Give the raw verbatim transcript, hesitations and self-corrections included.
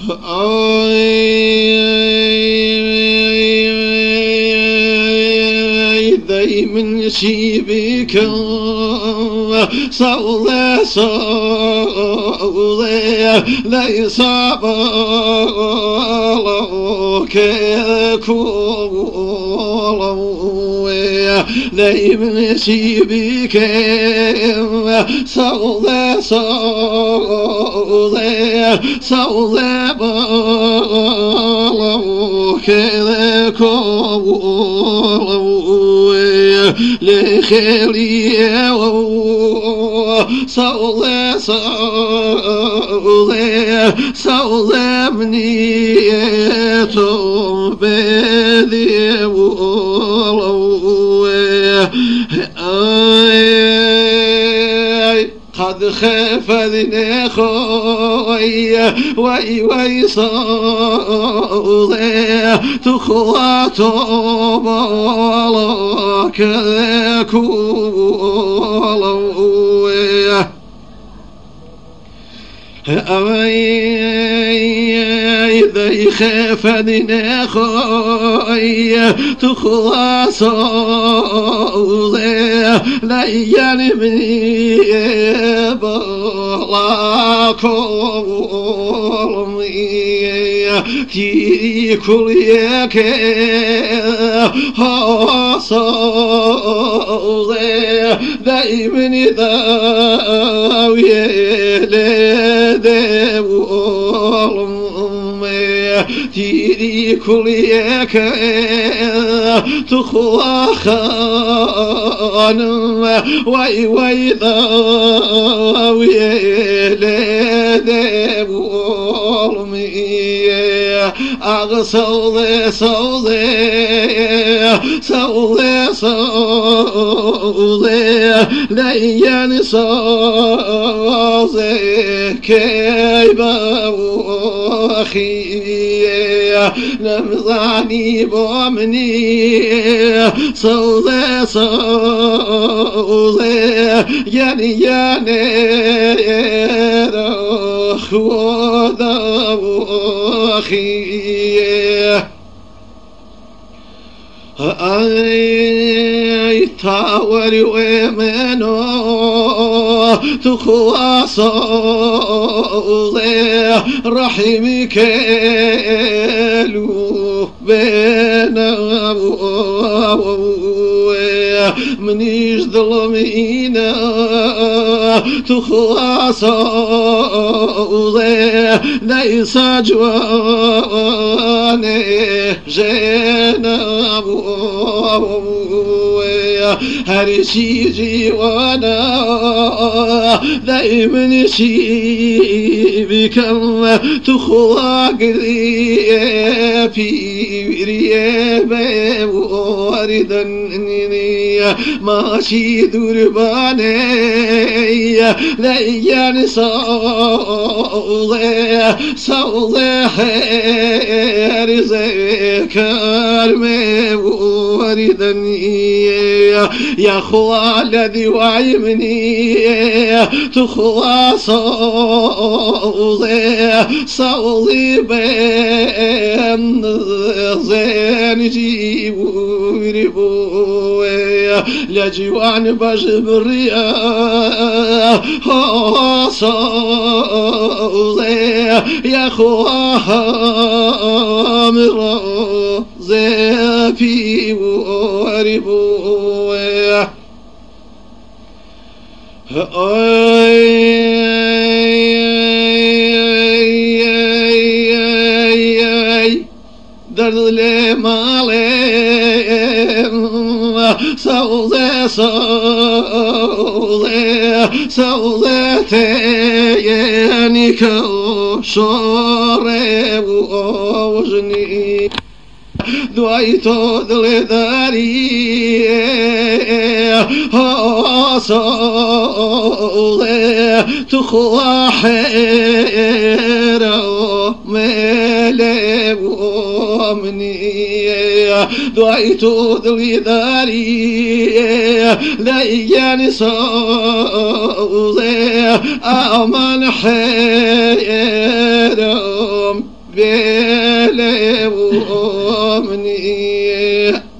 من شيبك صولي صولي ليس بالك كولوي لي من شيبك صولي صولي صولي بالك كولوي لخيري صولي صولي صولي منيتم بذي ولوي قد خاف ذني خوي وي وي صولي تخواتم لك كولوي إذا يخافني خوي تخواصولي لا ينمي بلاكم في كل حصولي دائما داوي لدولمي تيري كل تخوى خانم واي واي داوي لدولمي أغسولي سولي سولي سولي ليان صوزي كيبا وخي نمزعني بومني سولي سولي يعني يعني خذ وخي أي تاوري ومنو تخواصولي رحمك لو بينا منيش ظلمينا تخواصولي ليس جواني جينا هرشي جيوانا دائما شيبكم تخوى قريبي ريبي وردنني ماشي درباني ليان صولي صولي خير زكار وردني يا خوالدي وعيمني تخوى صولي صولي بين زين جيبوري بوي لجوان بجبريا صولي يا خوام زفي وربوي درد لي مالي صولي صولي صولي تياني كوشوري ووجني دويتو دلداري صولي تخوى حيرو ملي ومني دعيت ذوي ذاري لا يجاني صوزي أمن حيرهم بلي ومني